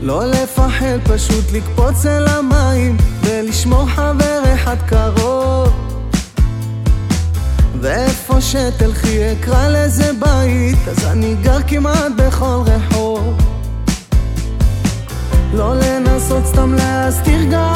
לא לפחד, פשוט לקפוץ אל המים ולשמור חבר אחד קרוב. ואיפה שתלכי אקרא לזה בית, אז אני גר כמעט בכל רחוב. לא לנסות סתם להסתיר גר